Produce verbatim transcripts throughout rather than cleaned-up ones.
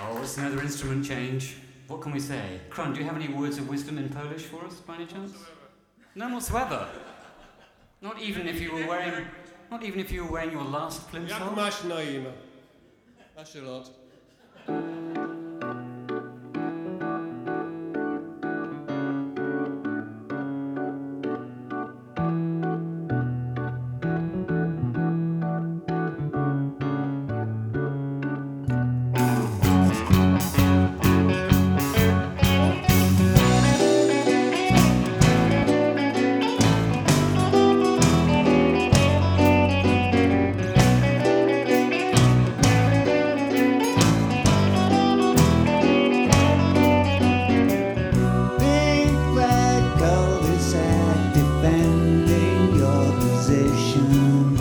Oh, it's another instrument change. What can we say? Kron, do you have any words of wisdom in Polish for us, by any chance? None whatsoever. Not even if you were wearing, not even if you were wearing your last Jak plimsoll? masz na imię? That's a lot. Big red cul-de-sac defending your position.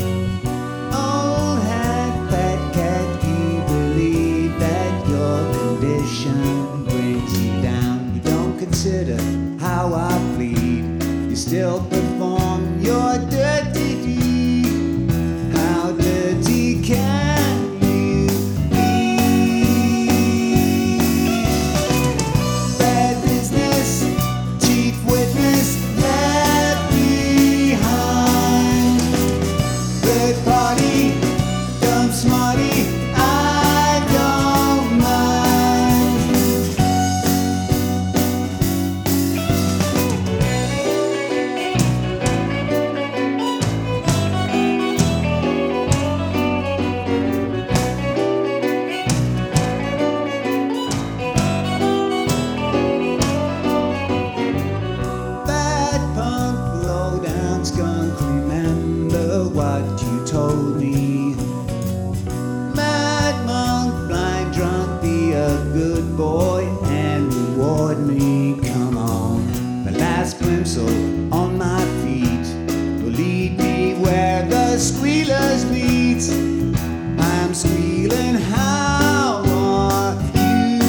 Old hat, fat cat, you believe that your condition brings you down. You don't consider how I plead. You still perform your dirty deed. How dirty can you be? Bad business, chief witness left behind. Third party, dumb smarty, I don't mind. Bad punk, low down skunk, remember what you told me. Mad monk, blind drunk, be a good boy and reward me. Come on, the last plimsoll on my feet will lead me where the squealers meet. I'm squealing, how are you?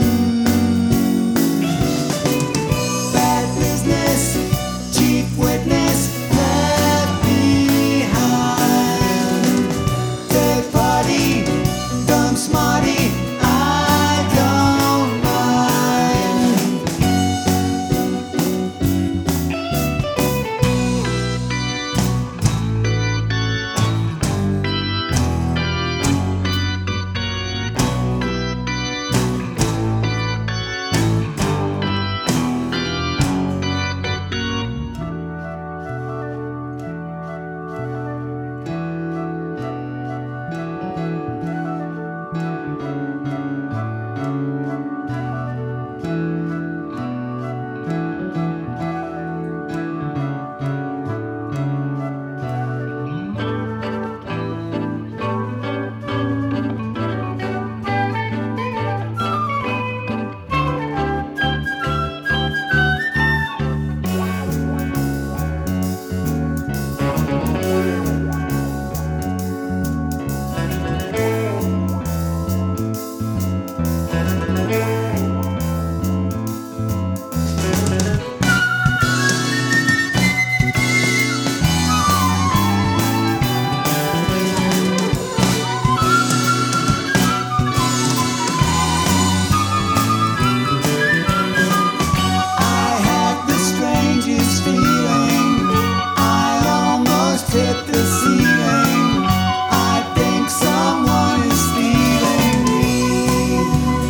Bad business, chief witness left behind. Third party, dumb smarty, I don't mind. I had the strangest feeling. I almost hit the ceiling. I think someone is stealing me.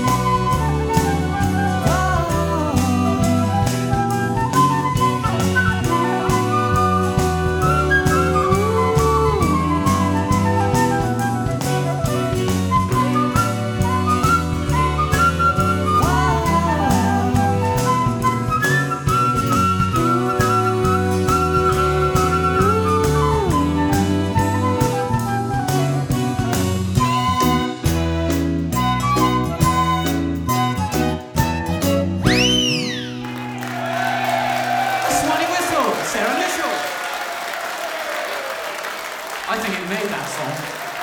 Swanee Whistle, Sarah Mitchell. I think it made that song.